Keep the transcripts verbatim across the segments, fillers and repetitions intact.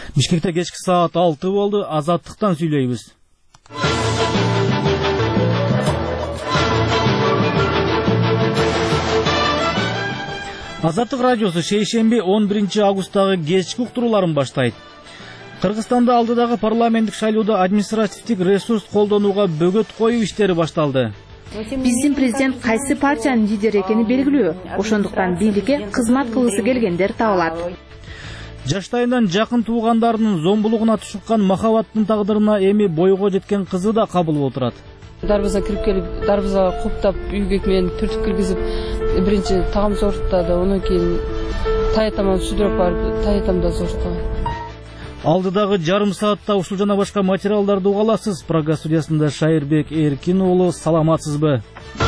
Бишкекте кечки саат алты болду. Азаттыктан сүйлөйбүз. Азаттык радиосу шейшемби он биринчи августтагы кечки уктурууларын баштайт. Кыргызстанда алдыдагы парламенттик шайлоодо административдик ресурс колдонууга бөгөт коюу иштери башталды. Биздин президент кайсы партиянын лидери экени белгилүү. Ошондуктан бийликке кызмат кылгысы келгендер табылат. Жаштайынан жакын туугандарынын зомбулугуна тушуккан махабаттын тагдырына эми бойго жеткен кызы да кабыл болуп турат. Дарбаза кирип келип, дарбазага куптап, үйгө менен түртүп киргизип, биринчи тагам зорттады, андан кийин таятаман сүдүрөп барып, таятамда зорттаган. Алдыдагы жарым саатта ушул жана башка материалдарды уга аласыз. Прага студиясында Шайырбек Эркин уулу, саламатсызбы?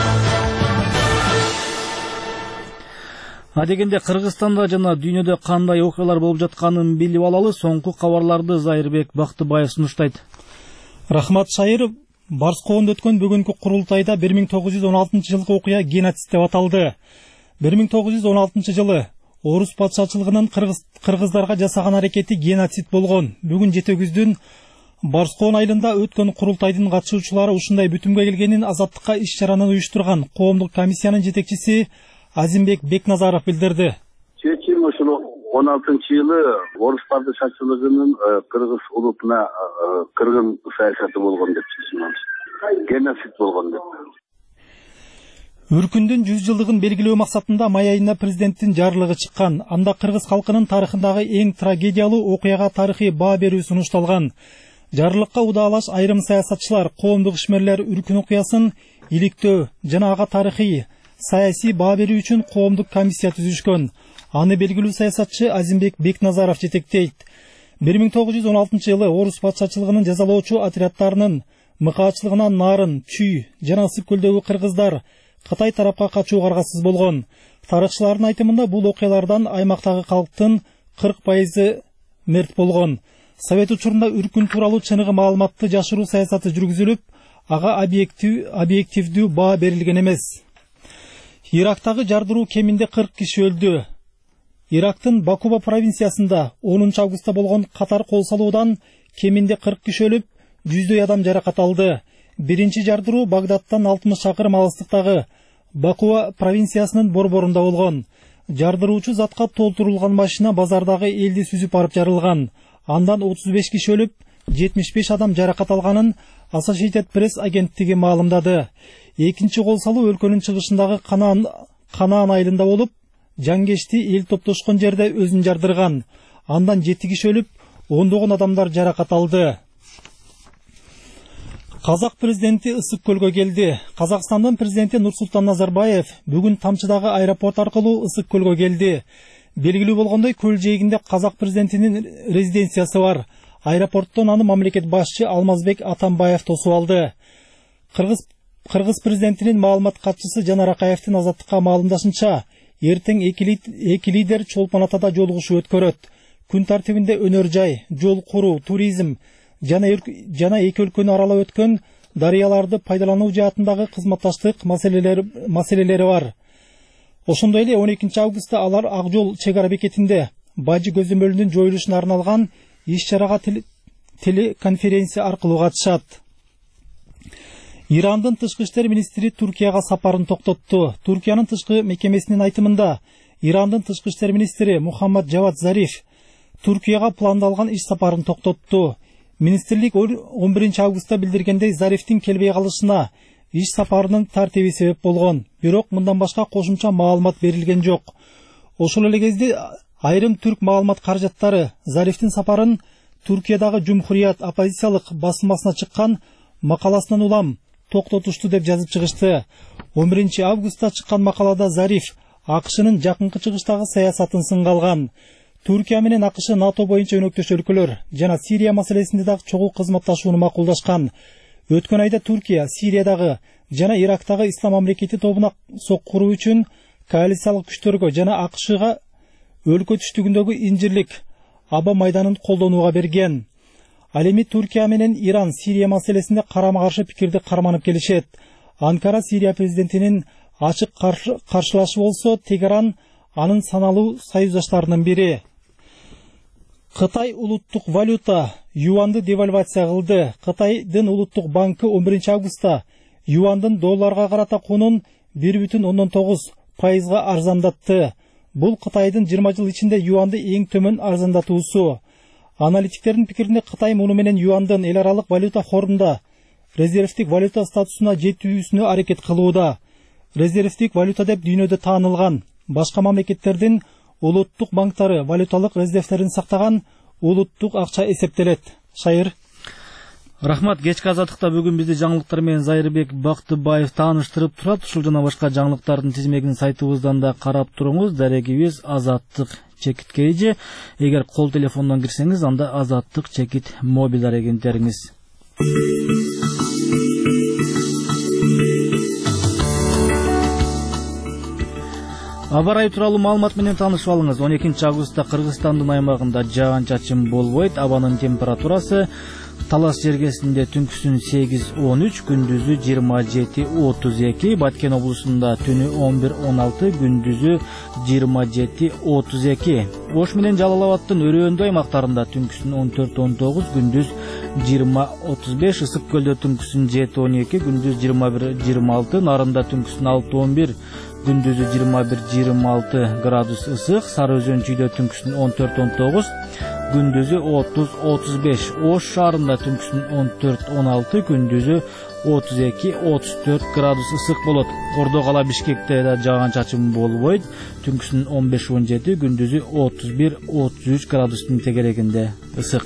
Адегенде Кыргызстанда жана дүйнөдө кандай окуялар болуп жатканын билип алалы. Соңку кабарларды Зайырбек Бактыбаев сунуштайт. Рахмат Шайыр. Барскоонда өткөн бүгүнкү курултайда бир миң тогуз жүз он алтынчы жылкы окуя геноцид деп аталды. бир миң тогуз жүз он алтынчы жылы Орус патшачылыгынын кыргыздарга жасаган аракети геноцид болгон. Бүгүн жетегүздүн Барскоон айылында өткөн курултайдын катышуучулары ушундай бүтүмгө келгенин Азаттыкка иш-чараны уюштурган коомдук комиссиянын жетекчиси Азимбек Бекназаров билдирди. Чечим ушул он алтынчы жылы Орус падышачылыгынын кыргыз улутуна кыргын саясаты болгон деп чечим. Геноцид болгон деп. Үркүндүн жүз жылдыгын белгилөө максатында май айында президенттин жарлыгы чыккан. Анда кыргыз халкынын тарыхындагы эң трагедиялуу окуяга тарыхый баа берүү сунушталган. Жарлыкка удаалаш айрым саясатчылар, коомдук ишмерлер Үркүн окуясын иликтөө жана ага тарыхый саясий баа берүү үчүн коомдук комиссия түзүшкөн. Аны белгилүү саясатчы Азимбек Бекназаров жетектейт. бир миң тогуз жүз он алтынчы жылы Орус патшачылыгынын жазалоочу отрядтарынын мыкаачылыгынан Нарын, Чүй жана Ысык көлдөгү кыргыздар Кытай тарапка качууга аргасыз болгон. Тарыхчылардын айтымында бул окуялардан аймактагы калктын кырк пайызы мерт болгон. Совет учурунда Үркүн тууралуу чыныгы маалыматты жашыруу саясаты жүргүзүлүп, ага объективдүү баа берилген эмес. Ирактагы жардыруу кеминде кырк киши өлдү. Ирактын Бакуба провинциясында онунчу августта болгон катар кол салуудан кеминде кырк киши өлүп, жүздөй адам жаракат алды. Биринчи жардыруу Багдадтан алтымыш чакырым алыстыктагы Бакуба провинциясынын борборунда болгон. Жардыруучу затка толтурулган машина базардагы элди сүзүп барып жарылган. Андан отуз беш киши өлүп, жетимиш беш адам жаракат алганын Associated Press агенттиги маалымдады. Экинчи кол салуу өлкөнүн чыгышындагы Канаан Канаан айылында болуп, жангечти эл топтошкон жерде өзүн жардырган. Андан жети киши өлүп, ондогон адамдар жаракат алды. Казак президенти Ысык көлгө келди. Казакстандын президенти Нурсултан Назарбаев бүгүн Тамчыдагы аэропорт аркылуу Ысык көлгө келди. Белгилүү болгондой, көл жээгинде казак президентинин резиденциясы бар. Аэропорттон аны мамлекет башчы Алмазбек Атамбаев тосуп алды. Кыргыз Кыргыз президентинин маалымат катчысы Жанар Акаевдин Азаттыкка маалымдашынча, эртең эки лидер Чолпон Атада жолугушуу өткөрөт. Күн тартибинде өнөр жай, жол куруу, туризм жана эки өлкөнү аралап өткөн дарыяларды пайдалануу жаатындагы кызматташтык маселелери маселелери бар. Ошондой эле он экинчи августта алар Ак жол чек ара бекетинде Бажы көзөмөлүнүн жоюлушуна арналган иш-чарага телеконференция аркылуу катышат. Ирандын тышкы иштер министри Туркияга сапарын токтотту. Туркиянын тышкы мекемесинин айтымында, Ирандын тышкы иштер министри Мухаммад Жавад Зариф Туркияга пландалган иш сапарын токтотту. Министрлик он биринчи августта билдиргендей, Зарифтин келбей калышына иш сапарынын тартиби себеп болгон. Бирок мындан башка кошумча маалымат берилген жок. Ошол эле кезде айрым түрк маалымат каражаттары Зарифтин сапарын Туркиядагы Жумхурият оппозициялык басылмасына чыккан макаласынан улам токтотушту деп жазып чыгышты. он биринчи августта чыккан макалада Зариф АКШнын жакынкы чыгыштагы саясатын сынга алган. Туркия менен АКШ НАТО боюнча өнөктөш өлкөлөр жана Сирия маселесинде дагы чогуу кызматташууну макулдашкан. Өткөн айда Туркия Сириядагы жана Ирактагы Ислам мамлекети тобуна соккуруу үчүн коалициялык күчтөргө жана АКШга өлкө түштүгүндөгү инжирлик Аба майданын колдонууга берген. Ал эми Туркия менен Иран Сирия маселесинде карама-каршы пикирди карманып келишет. Анкара Сирия президентинин ачык каршылашы болсо, Тегеран анын саналуу союздаштарынын бири. Кытай улуттук валюта юанды девальвация кылды. Кытайдын улуттук банкы он биринчи августта юандын долларга карата кунун бир бүтүн ондон тогуз пайызга арзандатты. Бул Кытайдын жыйырма жыл ичинде юанды эң төмөн арзандатуусу. Аналитиктердин пикирине Кытай муну менен юандын эл аралык валюта хорунда резервдик валюта статусуна жетүүсүнө аракет кылууда. Резервдик валюта деп дүйнөдө таанылган. Башка мамлекеттердин улуттук банктары валюталык резервдерин сактаган улуттук акча эсептелет. Шайыр. Рахмат, кечки азаттыкта бүгүн бизди жаңылыктар менен Зайырбек Бактыбаев тааныштырып турат. Ушул жана башка жаңылыктардын тизмегин сайтыбыздан да карап туруңуз. Дарегибиз Азаттык чекит кейжи. Эгер кол телефондон кирсеңиз, анда Азаттык чекит мобил дарегендериңиз. Аба ырайы тууралуу маалымат менен таанышып алыңыз. он экинчи августта Кыргызстандын аймагында жаан-чачын болбойт. Абанын температурасы Талас жергесинде түнкүсүн сегиз он үч, күндүзү жыйырма жети отуз эки, Баткен облусунда түнү он бир он алты, күндүзү жыйырма жети отуз эки. Ош менен Жалал Абадтын өрөөндүү аймактарында түнкүсүн он төрт он тогуз, күндүз жыйырма отуз беш, Ысык көлдө түнкүсүн жети он эки, күндүз жыйырма бир жыйырма алты, Нарында түнкүсүн алты он бир, күндүзү жыйырма бир жыйырма алты градус ысык, Сары Өзөн Чүйдө түнкүсүн он төрт он тогуз, күндүзү отуз отуз беш, Ош шаарында түнкүсүн он төрт он алты, күндүзү отуз эки отуз төрт градус ысык болот. Ордо кала Бишкекте да жаан-чачын болбойт. Түнкүсүн он беш он жети, күндүзү отуз бир отуз үч градустун тегерегинде ысык.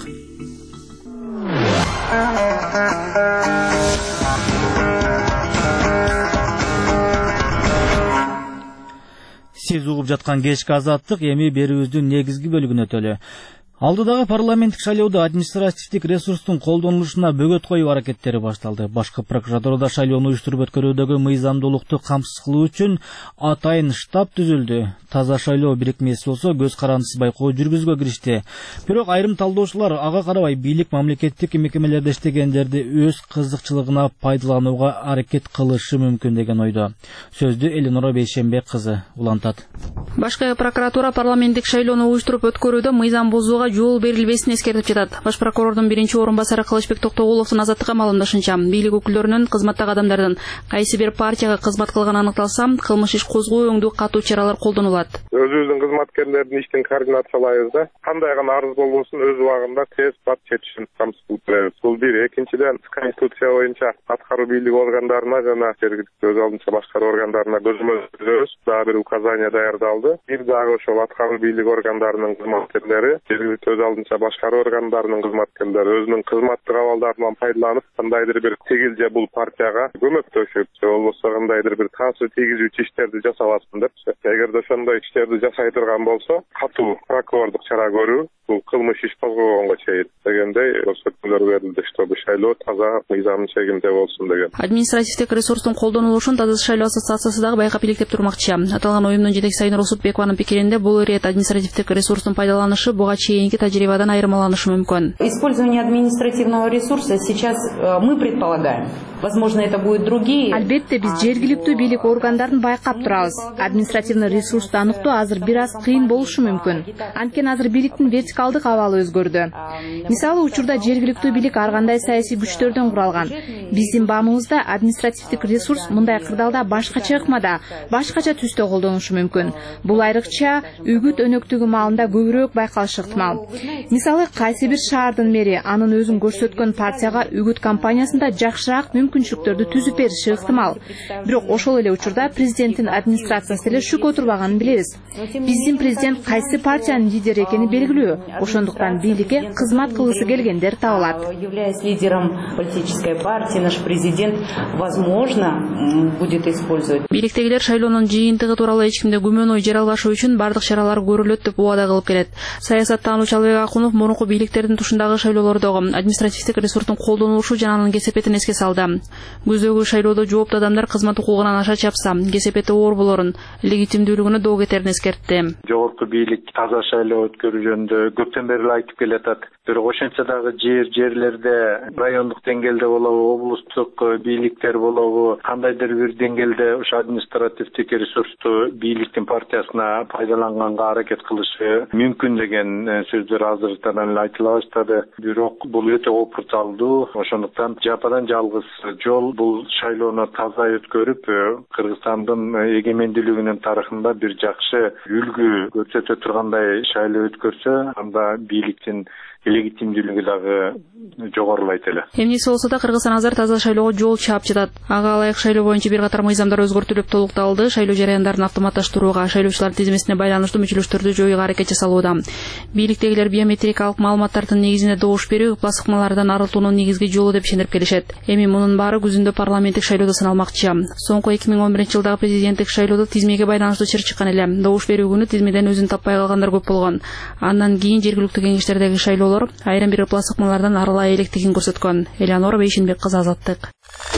Сиз угуп жаткан кечки азаттык эми берүүбүздүн негизги бөлүгүнө өтөлү. Алдыдагы парламенттик шайлоодо административдик ресурстун колдонулушуна бөгөт коюу аракеттери башталды. Башкы прокуратурада шайлоону уюштуруп өткөрүүдөгү мыйзамдуулукту камсыз кылуу үчүн атайын штаб түзүлдү. Таза шайлоо бирикмеси болсо көз карандысыз байкоо жүргүзүүгө киришти. Бирок айрым талдоочулар ага карабай бийлик мамлекеттик мекемелерде иштегендерди өз кызыкчылыгына пайдаланууга аракет кылышы мүмкүн деген ойдо. Сөздү Элинора Бейшембек кызы улантат. Башкы прокуратура парламенттик шайлоону уюштуруп өткөрүүдө мыйзам бузууга жол берилбесин эскертип жатат. Баш прокурордун биринчи орун басары Кылычбек Токтогуловдун азаттыкка маалымдашынча, бийлик өкүлдөрүнүн кызматтагы адамдардын кайсы бир партияга кызмат кылганы аныкталса, кылмыш иш козгоо өңдүү катуу чаралар колдонулат. Өзүбүздүн кызматкерлердин иштин координациялайбыз. Кандай гана арыз болбосун өз убагында тез бат чечишин камсыз кылып беребиз. Бул бир. Экинчиден, конституция боюнча аткаруу бийлик органдарына жана жергиликтүү өз алдынча башкаруу органдарына көзөмөл түзөбүз. Дагы бир указание даярдалды. Бир дагы ошол аткаруу бийлик органдарынын кызматкерлери, жергиликтүү өз алдынча башкаруу органдарынын кызматкерлери өзүнүн кызматтык абалдарынан пайдаланып, кандайдыр бир тигил же бул партияга көмөктөшүп, же болбосо кандайдыр бир таасир тийгизүүчү иштерди жасабасын деп, эгерде ошондой иштерди жасай турган болсо, катуу прокурордук чара көрүү, бул кылмыш иш козгогонго чейин дегендей көрсөтмөлөр берилди, чтобы шайлоо таза мыйзамдын чегинде болсун деген. Административдик ресурстун колдонулушун Таза шайлоо ассоциациясы дагы байкап иликтеп турмакчы. Аталган уюмдун жетекчиси Айнур Осутбекованын пикиринде, бул ирет административдик ресурстун пайдаланышы буга чейинки тажрыйбадан айырмаланышы мүмкүн. Использование административного ресурса сейчас мы предполагаем. Возможно, это будет другие. Албетте биз жергиликтүү бийлик органдарын байкап турабыз. Административный ресурсту аныктоо азыр бир аз кыйын болушу мүмкүн. Анткени азыр бийликтин вертикалдык абалы өзгөрдү. Мисалы, учурда жергиликтүү бийлик ар кандай саясий күчтөрдөн куралган. Биздин баамыбызда административдик ресурс мындай кырдаалда башкача ыкмада, башкача түстө колдонулушу мүмкүн. Бул айрыкча үгүт өнөктүгү маалында көбүрөөк байкалышы ыктымал. Мисалы, кайсы бир шаардын мэри анын өзүн көрсөткөн партияга үгүт кампаниясында жакшыраак мүмкүнчүлүктөрдү түзүп бериши ыктымал. Бирок ошол эле учурда президенттин администрациясы эле шүк отурбаганын билебиз. Биздин президент кайсы партиянын лидери экени белгилүү. Ошондуктан бийликке кызмат кылгысы келгендер табылат. Являясь лидером политической партии, наш президент, возможно, будет использовать. Бийликтегилер шайлоонун жыйынтыгы тууралуу эч кимде күмөн ой жаралбашы үчүн бардык чаралар көрүлөт деп убада кылып келет. Саясаттануучу Албек Акунов мурунку бийликтердин тушундагы шайлоолордогу административдик ресурстун колдонулушу жана анын кесепетин эске салды. Күздөгү шайлоодо жооптуу адамдар кызмат укугунан аша чапса, кесепети оор болорун, легитимдүүлүгүнө доо кетерин эскертти. Жогорку бийлик таза шайлоо өткөрүү жөнүндө көптөн бери айтып келатат. Бирок ошентсе дагы жер жерлерде райондук деңгээлде болобу, облустук бийликтер болобу, кандайдыр бир деңгээлде ошо административдик ресурсту бийликтин партиясына пайдаланганга аракет кылышы мүмкүн деген сөздөр азыртан эле айтыла баштады. Бирок бул өтө опурталдуу. Ошондуктан жападан жалгыз жол бул шайлоону таза өткөрүп, Кыргызстандын эгемендүүлүгүнүн тарыхында бир жакшы үлгү көрсөтө тургандай шайлоо өткөрсө, анда бийликтин легитимдүүлүгү дагы жогорулайт эле. Эмнеси болсо да Кыргызстан азыр таза шайлоого жол чаап жатат. Ага ылайык шайлоо боюнча бир катар мыйзамдар өзгөртүлүп толукталды. Шайлоо жараяндарын автоматташтырууга, шайлоочулар тизмесине байланыштуу мүчөлүктөрдү жоюуга аракет жасалууда. Бийликтегилер биометрикалык маалыматтардын негизинде добуш берүү ыкма-сыкмалардан арылтуунун негизги жолу деп ишенип келишет. Эми мунун баары күзүндө парламенттик шайлоодо саналмакчы. Соңку эки миң он биринчи жылдагы президенттик шайлоодо тизмеге байланыштуу чыр чыккан эле. Добуш берүү күнү тизмеден өзүн таппай калгандар көп болгон. Андан кийин жергиликтүү кеңештердеги шайлоолор айрым бир ыкма-сыкмалардан арылай электигин көрсөткөн. Элеонора Бейшенбек кызы, Азаттык.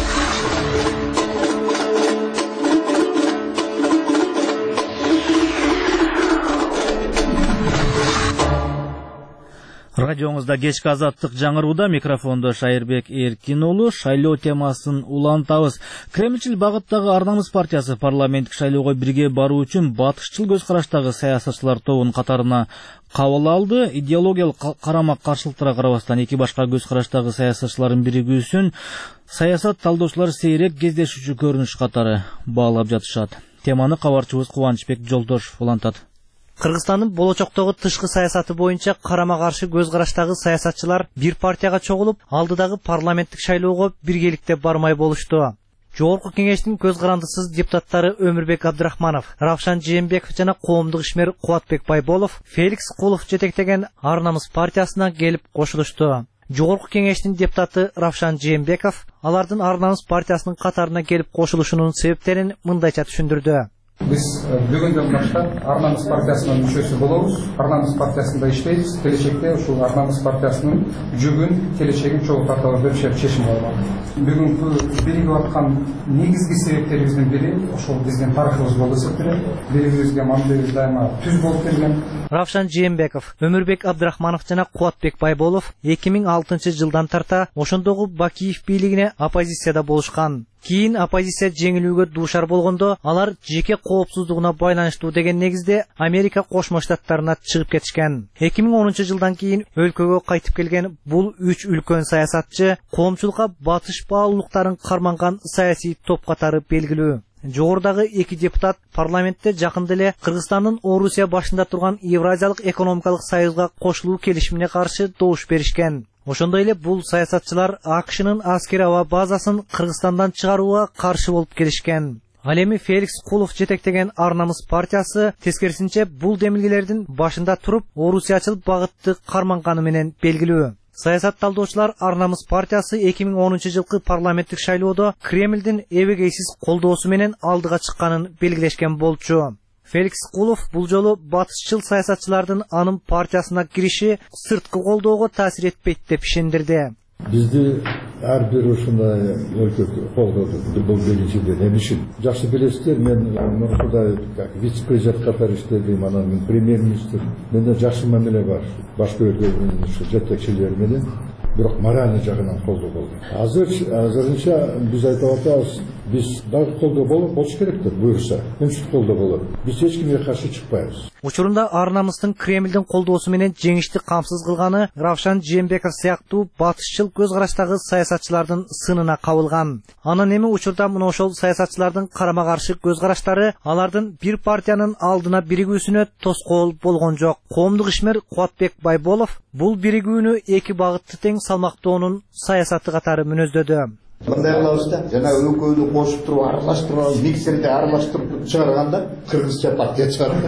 Радиоңузда кечки Азаттык жаңырууда, микрофондо Шайырбек Эркин уулу. Шайлоо темасын улантабыз. Кремльчил багыттагы Ар намыс партиясы парламенттик шайлоого бирге баруу үчүн батышчыл көз караштагы саясатчылар тобун катарына кабыл алды. Идеологиялык карама каршылыктарга карабастан эки башка көз караштагы саясатчылардын биригүүсүн саясат талдоочулар сейрек кездешүүчү көрүнүш катары баалап жатышат. Теманы кабарчыбыз Кубанычбек Жолдошов улантат. Кыргызстандын болочоктогу тышкы саясаты боюнча карама-каршы көз караштагы саясатчылар бир партияга чогулуп, алдыдагы парламенттик шайлоого биргеликте бармай болушту. Жогорку кеңештин көз карандысыз депутаттары Өмүрбек Абдрахманов, Равшан Жээнбеков жана коомдук ишмер Кубатбек Байболов Феликс Кулов жетектеген Ар намыс партиясына келип кошулушту. Жогорку кеңештин депутаты Равшан Жээнбеков алардын Ар намыс партиясынын катарына келип кошулушунун себептерин мындайча түшүндүрдү. Biz бүгүндөн баштап Ар намыс партиясынын мүчөсү болобуз. Ар намыс партиясында иштейбиз. Келечекте ушул Ар намыс партиясынын жүгүн, келечегин чогуу тартабыз деп чечим алган. Бүгүнкү биригип аткан негизги себептерибиздин бири ошол биздин тарыхыбыз болуп эсептелет. Биригибизге мамилебиз дайыма түз болуп келген. Равшан Жээнбеков, Өмүрбек Абдрахманов жана Кубатбек Байболов эки миң алтынчы жылдан тарта ошондогу Бакиев бийлигине оппозицияда болушкан. Кийин оппозиция жеңилүүгө дуушар болгондо алар жеке коопсуздугуна байланыштуу деген негизде Америка Кошмо Штаттарына чыгып кетишкен. эки миң онунчу жылдан кийин өлкөгө кайтып келген бул үч үлкөн саясатчы коомчулукка батыш баалуулуктарын карманган саясий топ катары белгилүү. Жогордагы эки депутат парламентте жакында эле Кыргызстандын Орусия башында турган Евразиялык экономикалык союзга кошулуу келишимине каршы добуш беришкен. Ошондой эле бул саясатчылар АКШнын аскер аба базасын Кыргызстандан чыгарууга каршы болуп келишкен. Ал эми Феликс Кулов жетектеген Ар намыс партиясы тескерисинче бул демилгелердин башында туруп орусиячыл багытты карманганы менен белгилүү. Саясат талдоочулар Ар намыс партиясы эки миң онунчу жылкы парламенттик шайлоодо Кремльдин эбегейсиз колдоосу менен алдыга чыкканын белгилешкен болчу. Феликс Кулов бул жолу батышчыл саясатчылардын анын партиясына кириши сырткы колдоого таасир этпейт деп ишендирди. Бизди ар бир ушундай өлкө колдоду. Бул биринчиден эмишин. Жакшы билесиздер, мен мурда как вице-президент катары иштедим, анан мен премьер-министр. Менде жакшы мамиле бар. Башка өлкөнүн жетекчилери менен. Бирок моральный жагынан колдоо болду. Азыр азырынча биз айтып атабыз, биз дагы колдоо болуп болуш керектир, буюрса. Үнчүт колдоо болот. Биз эч кимге каршы чыкпайбыз. Учурунда Ар намыстын Кремльдин колдоосу менен жеңишти камсыз кылганы Равшан Жээнбеков сыяктуу батышчыл көз караштагы саясатчылардын сынына кабылган. Анан эми учурда мына ошол саясатчылардын карама-каршы көз караштары алардын бир партиянын алдына биригүүсүнө тоскоол болгон жок. Коомдук ишмер Кубатбек Байболов бул биригүүнү эки багытты тең салмактоонун саясаты катары мүнөздөдү. Мындай кылабыз да, жана экөөнү кошуп туруп, аралаштырып, миксерде аралаштырып чыгарганда кыргызча партия чыгат.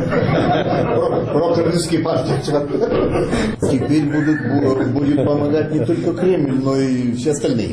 Про кыргызский партия чыгат. Теперь будут будет помогать не только Кремль, но и все остальные.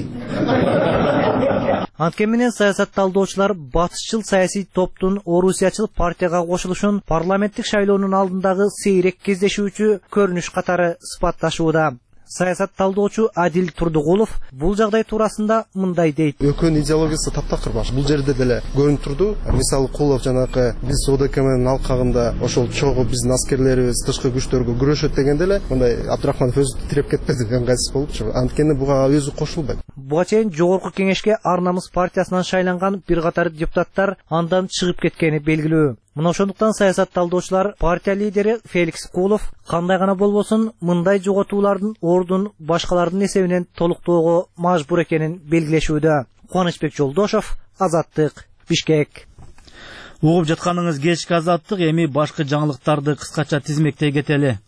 Анткени менен саясат талдоочулар батышчыл саясий топтун орусиячыл партияга кошулушун парламенттик шайлоонун алдындагы сейрек кездешүүчү көрүнүш катары сыпатташууда. Саясат талдоочу Адил Турдугулов бул жагдай туурасында мындай дейт. Өкөн идеологиясы таптакыр баш. Бул жерде деле көрүнүп турду. Мисалы Кулов жанакы биз ОДКМнын алкагында ошол чогуу биздин аскерлерибиз тышкы күчтөргө күрөшөт дегенде эле мындай Абдрахманов өзү титиреп кетпеди ыңгайсыз болупчу. Анткени буга өзү кошулбайт. Буга чейин жогорку кеңешке Ар намыс партиясынан шайланган бир катар депутаттар андан чыгып кеткени белгилүү. Мына ошондуктан саясат талдоочулар партия лидери Феликс Кулов кандай гана болбосун мындай жоготуулардын ордун башкалардын эсебинен толуктоого мажбур экенин белгилешүүдө. Кубанычбек Жолдошов, Азаттык, Бишкек. Угуп жатканыңыз кечки Азаттык, эми башкы жаңылыктарды кыскача тизмектей кетели.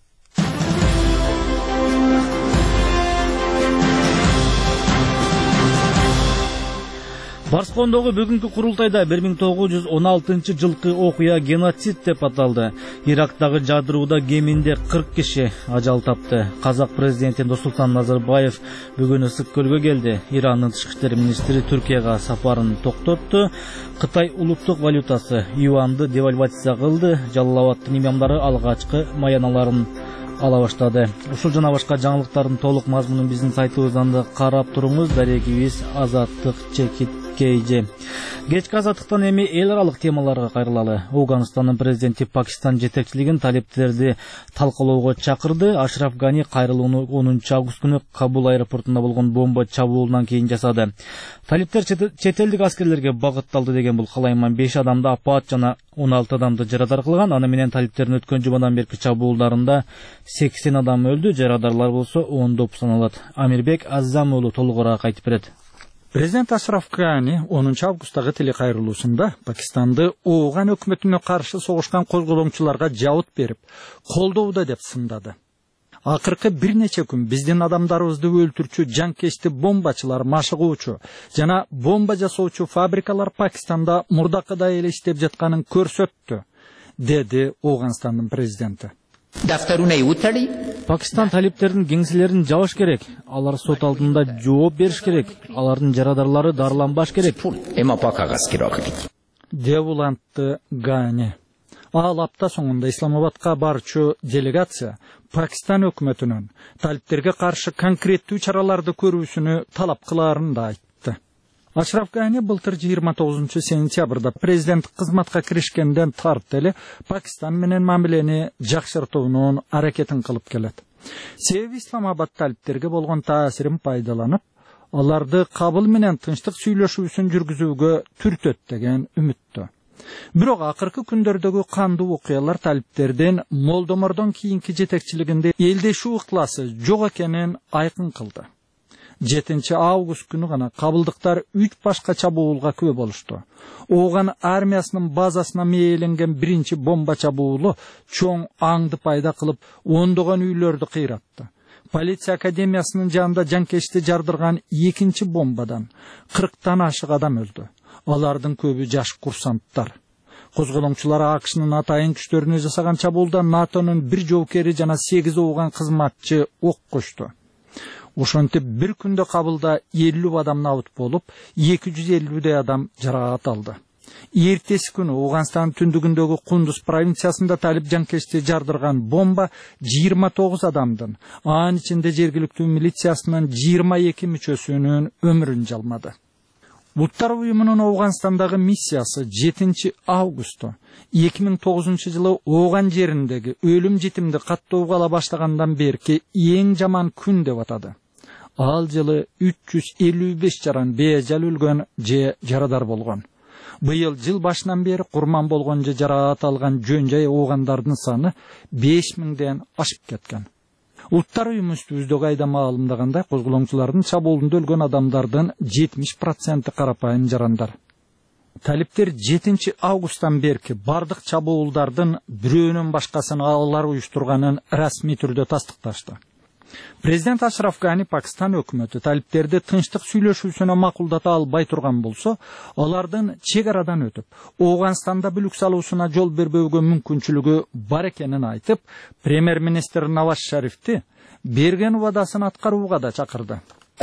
Барскондогу бүгүнкү курултайда бир миң тогуз жүз он алтынчы жылкы окуя геноцид деп аталды. Ирактагы жадырууда кеминде кырк киши ажал тапты. Казак президенти Нурсултан Назарбаев бүгүн Ысык көлгө келди. Ирандын тышкы иштер министри Түркияга сапарын токтотту. Кытай улуттук валютасы юанды девальвация кылды. Жалал-Абадтын имамдары алгачкы маяналарын ала баштады. Ушул жана башка жаңылыктардын толук мазмунун биздин сайтыбыздан да карап туруңуз. Дарегибиз Азаттык чекит Кейже. Кечки Азаттыктан эми эл аралык темаларга кайрылалы. Афганистандын президенти Пакистан жетекчилигин талептерди талкалоого чакырды. Ашраф Гани кайрылууну онунчу август күнү Кабул аэропортунда болгон бомба чабуулунан кийин жасады. Талептер чет элдик аскерлерге багытталды деген бул калайман беш адамды апат жана он алты адамды жарадар кылган. Аны менен талептердин өткөн жумадан берки чабуулдарында сексен адам өлдү, жарадарлар болсо ондоп саналат. Амирбек Аззам уулу толугураак айтып берет. Президент Ашраф Гани онунчу августтагы телекайрылуусунда Пакистанды Ооган өкмөтүнө каршы согушкан козголоңчуларга жабыт берип, колдоуда деп сындады. Акыркы бир нече күн биздин адамдарыбызды өлтүрчү жанкечти бомбачылар, машыгуучу жана бомба жасоочу фабрикалар Пакистанда мурдакыдай эле иштеп жатканын көрсөттү, деди Оогандын президенти. Пакистан талептердин кеңселерин жабыш керек. Алар сот алдында жооп бериш керек. Алардын жарадарлары дарыланбаш керек. деп улантты Гани. Ал апта соңунда Исламабадка барчу делегация Пакистан өкмөтүнүн талептерге каршы конкреттүү чараларды көрүүсүнү талап кылаарын да айтты. Ашраф Гани былтыр жыйырма тогузунчу сентябрда президент кызматка киришкенден тарт эле Пакистан менен мамилени жакшыртуунун аракетин кылып келет. Себеби Исламабад талептерге болгон таасирин пайдаланып, аларды Кабул менен тынчтык сүйлөшүүсүн жүргүзүүгө түртөт деген үмүттө. Бирок акыркы күндөрдөгү кандуу окуялар талептердин Молдомордон кийинки жетекчилигинде элдешүү ыктыласы жок экенин айкын кылды. жетинчи август күнү гана кабылдыктар үч башка чабуулга күбө болушту. Ооган армиясынын базасына мээленген биринчи бомба чабуулу чоң аңды пайда кылып, ондогон үйлөрдү кыйратты. Полиция академиясынын жанында жанкечти жардырган экинчи бомбадан кырктан ашык адам өлдү. Алардын көбү жаш курсанттар. Козголоңчулар АКШнын атайын күчтөрүнө жасаган чабуулда НАТОнун бир жоокери жана сегиз ооган кызматчы ок кошту. Ошентип бир күндө Кабылда элүү адам набыт болуп, эки жүз элүүдөй адам жаракат алды. Эртеси күнү Оогандын түндүгүндөгү Кундуз провинциясында талип жанкечти жардырган бомба жыйырма тогуз адамдын, анын ичинде жергиликтүү милициясынын жыйырма эки мүчөсүнүн өмүрүн жалмады. Буттар уюмунун Оогандагы миссиясы жетинчи августта эки миң тогузунчу жылы Ооган жериндеги өлүм жетимди каттоого ала баштагандан берки эң жаман күн деп атады. Ал жылы үч жүз элүү беш жаран бейжал өлгөн же жарадар болгон. Быйыл жыл башынан бери курман болгон же жараат алган жөн жай Оогандардын саны беш миңден ашып кеткен. Улуттар уюму үстүбүздөгү айда маалымдагандай, козголоңчулардын чабуулунда өлгөн адамдардын жетимиш проценти карапайым жарандар. Талептер жетинчи августтан берки бардык чабуулдардын бирөөнүн башкасын алар уюштурганын расмий түрдө тастыкташты. Президент Ашраф Гани Пакистан өкмөтү талептерди тынчтык сүйлөшүүсүнө макулдата албай турган болсо, алардын чек арадан өтүп, Ооганданда бүлүк салуусуна жол бербөөгө мүмкүнчүлүгү бар экенин айтып, премьер-министр Наваз Шарифти берген убадасын аткарууга да чакырды.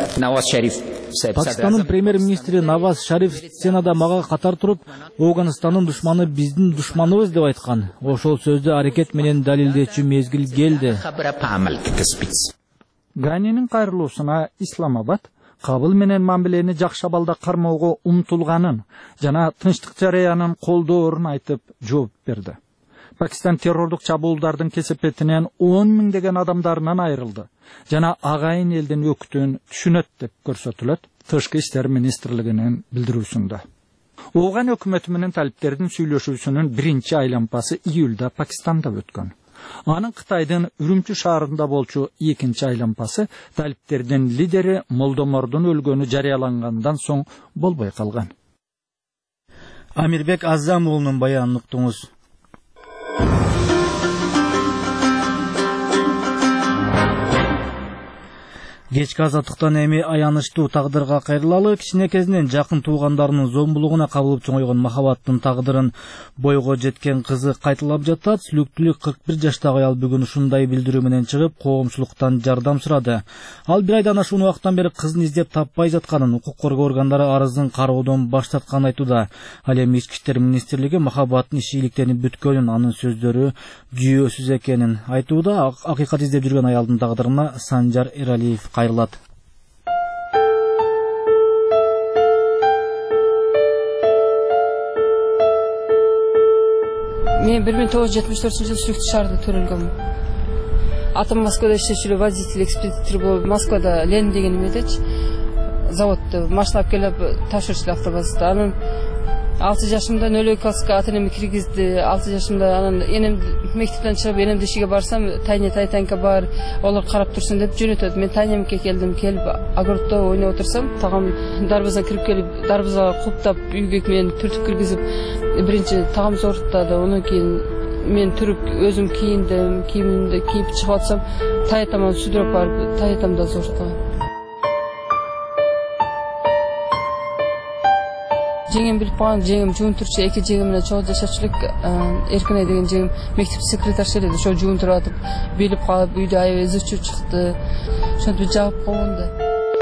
Пакистандын премьер-министри Наваз Шариф Сенада мага катар туруп, Оогандын душманы биздин душманыбыз деп айткан. Ошол сөздү аракет менен далилдечү мезгил келди. Ганинин кайрылуусуна Исламабад кабыл менен мамилени жакшы абалда кармоого умтулганын жана тынчтык жараянын колдоорун айтып жооп берди. Пакистан террорлук чабуулдардын кесепетинен он миңдеген адамдарынан айрылды жана агайын элдин өкүтүн түшүнөт деп көрсөтүлөт Тышкы иштер министрлигинин билдирүүсүндө. Ооган өкмөтү менен талиптердин сүйлөшүүсүнүн биринчи айлампасы июлда Пакистанда өткөн. Анын Кытайдын Үрүмчү шаарында болчу экинчи айлампасы талиптердин лидери Молдомордун өлгөнү жарыялангандан соң болбой калган. Амирбек Азам уулунун баянын уктуңуз. Кечки азаттыктан эми аянычтуу тагдырга кайрылалы, кичине кезинен жакын туугандарынын зомбулугуна кабылып чоңойгон Махабаттын тагдырын бойго жеткен кызы кайталап жатат. Сүлүктүүлүк кырк бир жаштагы аял бүгүн ушундай билдирүү менен чыгып, коомчулуктан жардам сурады. Ал бир айдан ашуун убакыттан бери кызын издеп таппай жатканын, укук коргоо органдары арызын кароодон баш тартканын айтууда. Ал эми Ички иштер министрлиги Махабаттын иши ийгиликтенип бүткөнүн, анын сөздөрү жүйөсүз экенин айтууда. Акыйкат издеп жүргөн аялдын тагдырына Санжар Эралиев кайрылат. Мен бир миң тогуз жүз жетимиш төртүнчү жылы Сүлүктүү шаарда төрөлгөм. Атам Москвада иштечү, водитель, экспедитор болуп, Москвада Ленин деген эмедечи, заводдо машина алып келип тапшырчу автобуста. Анан алты жашымда нөл класска ата энеми киргизди. алты жашымда анан энем мектептен чыгып, энемди ишиге барсам, тайне тайтанка бар, олар карап турсун деп жөнөтөт. Мен тайнемке келдим, келип огороддо ойноп отурсам, тагам дарбаздан кирип келип, дарбазага куптап, үйгө мени түртүп киргизип, биринчи тагам зоруттады. Андан кийин мен түрүп өзүм кийиндим, кийимимди кийип чыгып атсам, таятаман сүдүрөп барып, таятамда зоруттаган. Жеңем билип калган, жеңем жуунтурчу, эки жеңем менен чогуу жашачу элек, Эркинай деген жеңем мектеп секретарчы эле, ошо жуунтуруп атып, билип калып, үйдө аябай изучуу чыкты. Ошентип жабып койгон да.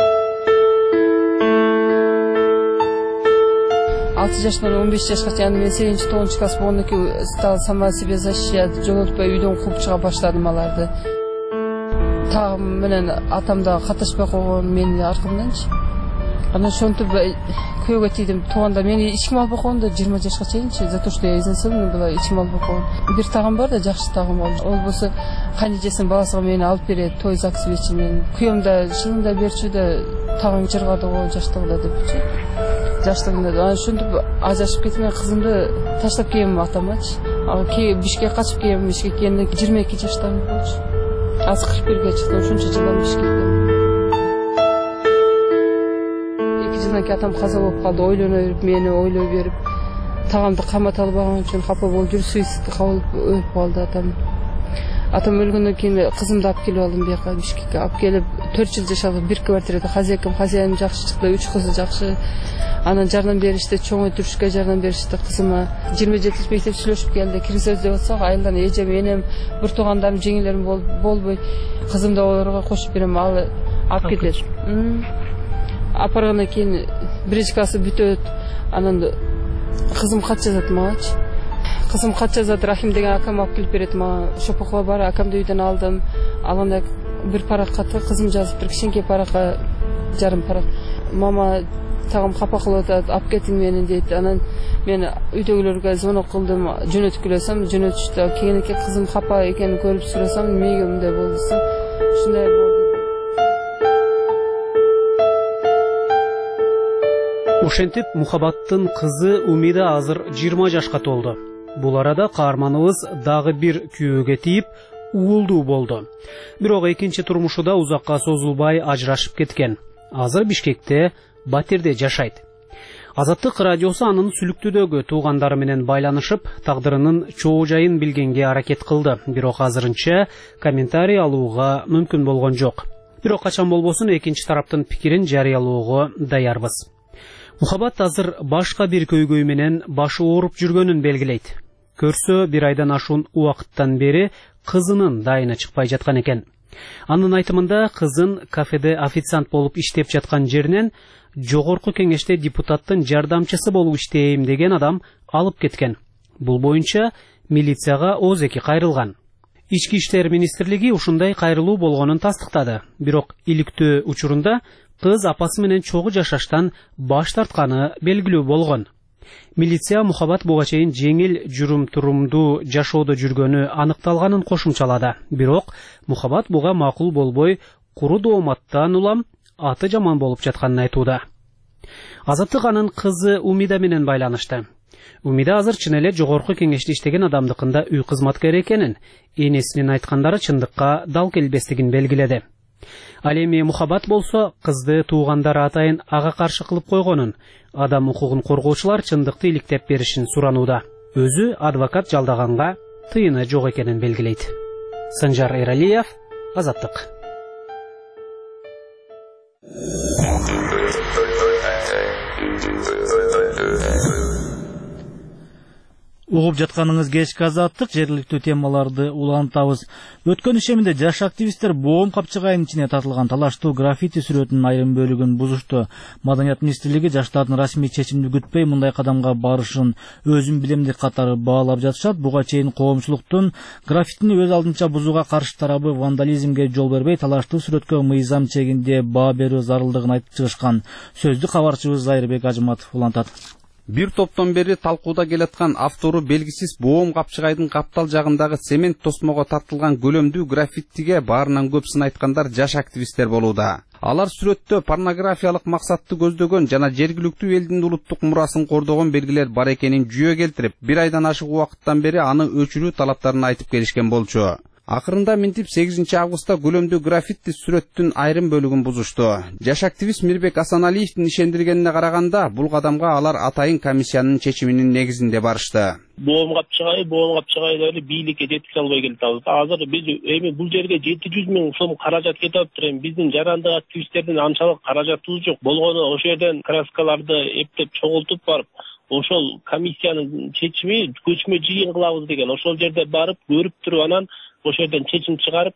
алты жаштан он беш жашка чейин мен сегизинчи тогузунчу класс болгондон кийин стал сама себе защищать, жоготпой үйдөн кууп чыга баштадым аларды. Тагым менен атам да катышпай койгон менин аркамданчы. Анан ошентип күйөөгө тийдим. Тууганда мени эч ким албай койгон да жыйырма жашка чейинчи, за то что я изнасилована была, эч ким албай койгон. Бир тагам бар да, жакшы тагам ол. Ол болсо кайнежесинин баласыга мени алып берет, той загс вечер менен. Күйөөм да чынында берчү да тагын жыргады го жаштыгында депчи. Жаштыгында да ошентип ажырашып кетип, мен кызымды таштап келгем атамачы. Ал ки Бишкекке качып келгем, Бишкекке келгенде жыйырма эки жаштамын болчу. Азыр кырк бирге чыктым, ушунча жылдан Бишкекте. Жылдан кийин атам каза болуп калды, ойлоно берип, мени ойлой берип, тагамды камат албаган үчүн капа болуп жүрүп, суицидке кабылып өлүп калды атам. Атам өлгөндөн кийин кызымды алып келип алдым бияка Бишкекке. Алып келип төрт жыл жашадык, бир квартирада хозяйкам, хозяиным жакшы чыкты, үч кызы жакшы. Анан жардам беришти, чоңойтурушка жардам беришти кызыма. жыйырма жетинчи мектепчилешип келди, киргизебиз деп атсак, айылдан эжем, энем, бир туугандарым, жеңилерим болбой, кызымды олорго кошуп берем, ал алып кетет. Апаргандан кийин биринчи классы бүтөт. Анан кызым кат жазат магачы. Кызым кат жазат, Рахим деген акам алып келип берет мага. Шопокова бар, акамды үйдөн алдым. Алганда бир парак катты, кызым жазып, бир кичинекей паракка жарым парак. Мама тагым капа кылып атат, алып кетиң мени дейт. Анан мен үйдөгүлөргө звонок кылдым, жөнөтүп келсем, жөнөтүштү. Кийинки кызым капа экенин көрүп сурасам, эмнеге мындай болду десем, ушундай болду. Ошентип Мухабаттын кызы Умида азыр жыйырма жашка толду. Бул арада каарманыбыз дагы бир күйөөгө тийип, уулдуу болду. Бирок экинчи турмушу да узакка созулбай ажырашып кеткен. Азыр Бишкекте батирде жашайт. Азаттык радиосу анын Сүлүктүүдөгү туугандары менен байланышып, тагдырынын чоо жайын билгенге аракет кылды. Бирок азырынча комментарий алууга мүмкүн болгон жок. Бирок качан болбосун экинчи тараптын пикирин жарыялоого даярбыз. Мухаббат азыр башка бир көйгөй менен башы ооруп жүргөнүн белгилейт. Көрсө бир айдан ашуун убакыттан бери кызынын дайыны чыкпай жаткан экен. Анын айтымында кызын кафеде официант болуп иштеп жаткан жеринен жогорку кеңеште депутаттын жардамчысы болуп иштейм деген адам алып кеткен. Бул боюнча милицияга озеки кайрылган. Ички иштер министрлиги ушундай кайрылуу болгонун тастыктады. Бирок иликтөө учурунда кыз апасы менен чогуу жашаштан баш тартканы белгилүү болгон. Милиция Мухабат буга чейин жеңил жүрүм-турумдуу жашоодо жүргөнү аныкталганын кошумчалады. Бирок Мухабат буга макул болбой, куру дооматтан улам аты жаман болуп жатканын айтууда. Азаттык анын кызы Умида менен байланышты. Умида азыр чын эле жогорку кеңеште иштеген адамдыкында үй кызматкери экенин, энесинин айткандары чындыкка дал келбестигин белгиледи. Ал эми Мухабат болсо кызды туугандары атайын ага каршы кылып койгонун, адам укугун коргоочулар чындыкты иликтеп беришин суранууда. Өзү адвокат жалдаганга тыйыны жок экенин белгилейт. Санжар Эралиев, Азаттык. Угуп жатканыңыз кечки Азаттык, жергиликтүү темаларды улантабыз. Өткөн ишеминде жаш активисттер боом капчыгайынын ичине тартылган талаштуу граффити сүрөтүнүн айрым бөлүгүн бузушту. Маданият министрлиги жаштардын расмий чечимди күтпөй мындай кадамга барышын өзүн билемдик катары баалап жатышат. Буга чейин коомчулуктун граффитини өз алдынча бузууга каршы тарабы вандализмге жол бербей, талаштуу сүрөткө мыйзам чегинде баа берүү зарылдыгын айтып чыгышкан. Сөздү кабарчыбыз Зайырбек Ажыматов улантат. Бир топтон бери талкууда келаткан автору белгисиз боом капчыгайдын каптал жагындагы цемент тосмого тартылган көлөмдүү граффитиге баарынан көп сын айткандар жаш активисттер болууда. Алар сүрөттө порнографиялык максатты көздөгөн жана жергиликтүү элдин улуттук мурасын кордогон белгилер бар экенин жүйө келтирип, бир айдан ашык убакыттан бери аны өчүрүү талаптарын айтып келишкен болчу. Акырында минтип сегизинчи августта көлөмдүү граффити сүрөттүн айрым бөлүгүн бузушту. Жаш активист Мирбек Асаналиевдин ишендиргенине караганда, бул кадамга алар атайын комиссиянын чечиминин негизинде барышты. Боом капчыгай, боом капчыгай деп бийликке жеткизе албай келатабыз. Азыр биз эми бул жерге жети жүз миң сом каражат кетип атыптыр. Эми биздин жарандык активисттердин анчалык каражатыбыз жок. Болгону ошол жерден краскаларды эптеп чогултуп барып, ошол комиссиянын чечими көчмө жыйын кылабыз деген. Ошол жерде барып көрүп туруп анан ошол жерден чечим чыгарып,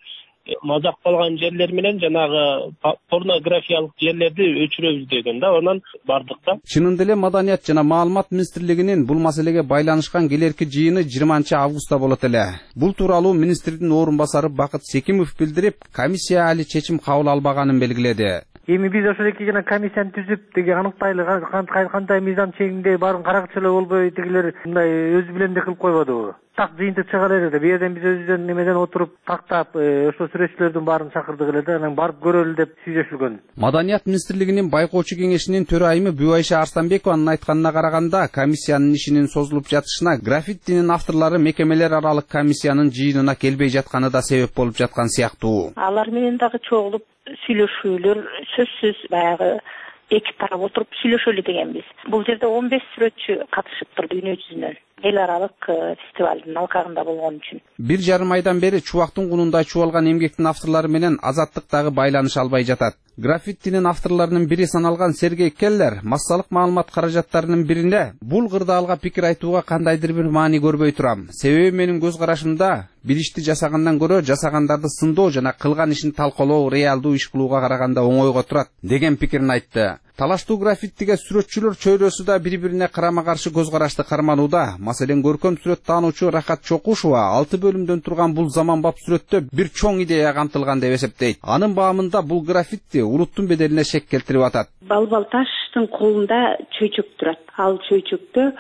мазак калган жерлер менен жанагы порнографиялык жерлерди өчүрөбүз деген да, анан бардык да. Чынында эле Маданият жана маалымат министрлигинин бул маселеге байланышкан келерки жыйыны жыйырманчы августта болот эле. Бул тууралуу министрдин орун басары Бакыт Секимов билдирип, комиссия али чечим кабыл албаганын белгиледи. Эми биз ошол эки жана комиссияны түзүп, деге аныктайлы кандай мыйзам чегинде баарын каракчы эле болбой, тигилер мындай өзү билемдик кылып койбодубу? Так жыйынтык чыгар эле да, бу биз өзүбүздөн немеден отуруп тактап, ошо сүрөтчүлөрдүн баарын чакырдык эле да, анан барып көрөлү деп сүйлөшүлгөн. Маданият министрлигинин байкоочу кеңешинин төрайымы Бүайша Арстанбекованын айтканына караганда, комиссиянын ишинин созулуп жатышына граффитинин авторлору мекемелер аралык комиссиянын жыйынына келбей жатканы да себеп болуп жаткан сыяктуу. Алар менен дагы чогулуп сүйлөшүүлөр сөзсүз баягы эки тарап отуруп сүйлөшөлү дегенбиз. Бул жерде он беш сүрөтчү катышыптыр дүйнө жүзүнөн. Эл аралык фестивалдын алкагында болгон үчүн. Бир жарым айдан бери чубактын кунундай чубалган эмгектин авторлору менен Азаттык дагы байланыша албай жатат. Граффитинин авторлорунун бири саналган Сергей Келлер массалык маалымат каражаттарынын биринде бул кырдаалга пикир айтууга кандайдыр бир маани көрбөй турам. Себеби менин көз карашымда бир ишти жасагандан көрө жасагандарды сындоо жана кылган ишин талкалоо реалдуу иш кылууга караганда оңойго турат деген пикирин айтты. Талаштуу граффитиге сүрөтчүлөр чөйрөсү да бири-бирине карама-каршы көз карашты карманууда. Маселен, көркөм сүрөт таануучу Рахат Чокушова алты бөлүмдөн турган бул заманбап сүрөттө бир чоң идея камтылган деп эсептейт. Анын баамында бул граффити улуттун беделине шек келтирип атат. Балбалташтын колунда чөйчөк турат. Ал чөйчөктө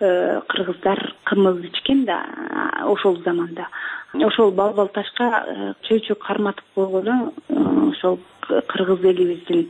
кыргыздар кымыз ичкен да ошол заманда. Ошол балбалташка чөйчөк карматып койгону ошол кыргыз элибиздин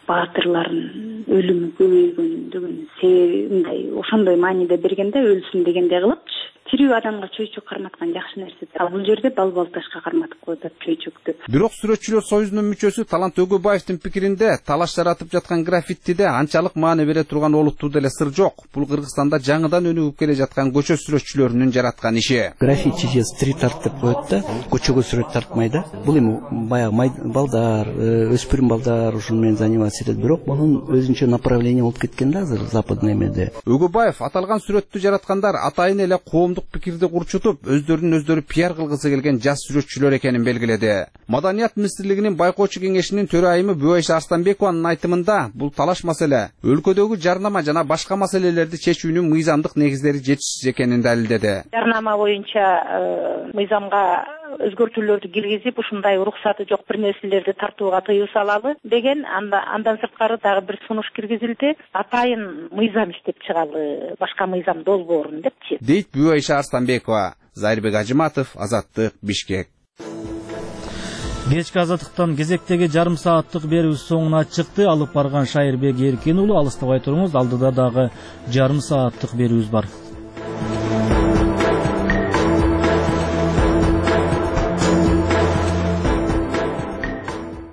баатырларын өлүмү көбөйгөндүгүн себеби мындай ошондой мааниде бергенде өлсүн дегендей кылыпчы. Тирүү адамга чөйчөк карматкан жакшы нерсе. А бул жерде балбалташка карматып коюп чөйчөктү. Бирок сүрөтчүлөр союзунун мүчөсү Талант Өгөбаевдин пикиринде талаш жаратып жаткан граффитиде анчалык маани бере турган олуттуу деле сыр жок. Бул Кыргызстанда жаңыдан өнүгүп келе жаткан көчө сүрөтчүлөрүнүн жараткан иши. Граффити же стрит арт деп коет да, көчөгө сүрөт тартмай да. Бул эми баягы балдар, өспүрүм балдар ушуну менен заниматься этет. Бирок мунун өзүнчө направление болуп кеткен да азыр западный эмеде. Өгөбаев аталган сүрөттү жараткандар атайын эле коом коомдук пикирди курчутуп, өздөрүн өздөрү пиар кылгысы келген жас сүрөтчүлөр экенин белгиледи. Маданият министрлигинин байкоочу кеңешинин төрайымы Бүайша Арстанбекованын айтымында, бул талаш маселе өлкөдөгү жарнама жана башка маселелерди чечүүнүн мыйзамдык негиздери жетишсиз экенин далилдеди. Жарнама боюнча мыйзамга өзгөртүүлөрдү киргизип, ушундай уруксаты жок бир нерселерди тартууга тыюу салалы деген, андан сырткары дагы бир сунуш киргизилди. Атайын мыйзам иштеп чыгалы, башка мыйзам долбоорун депчи. Дейт Бүайша Арстанбекова. Зайырбек Ажыматов, Азаттык, Бишкек. Кечки азаттыктан кезектеги жарым сааттык берүү соңуна чыкты. Алып барган Шайырбек Эркин уулу, алыстабай туруңуз, алдыда дагы жарым сааттык берүүбүз бар.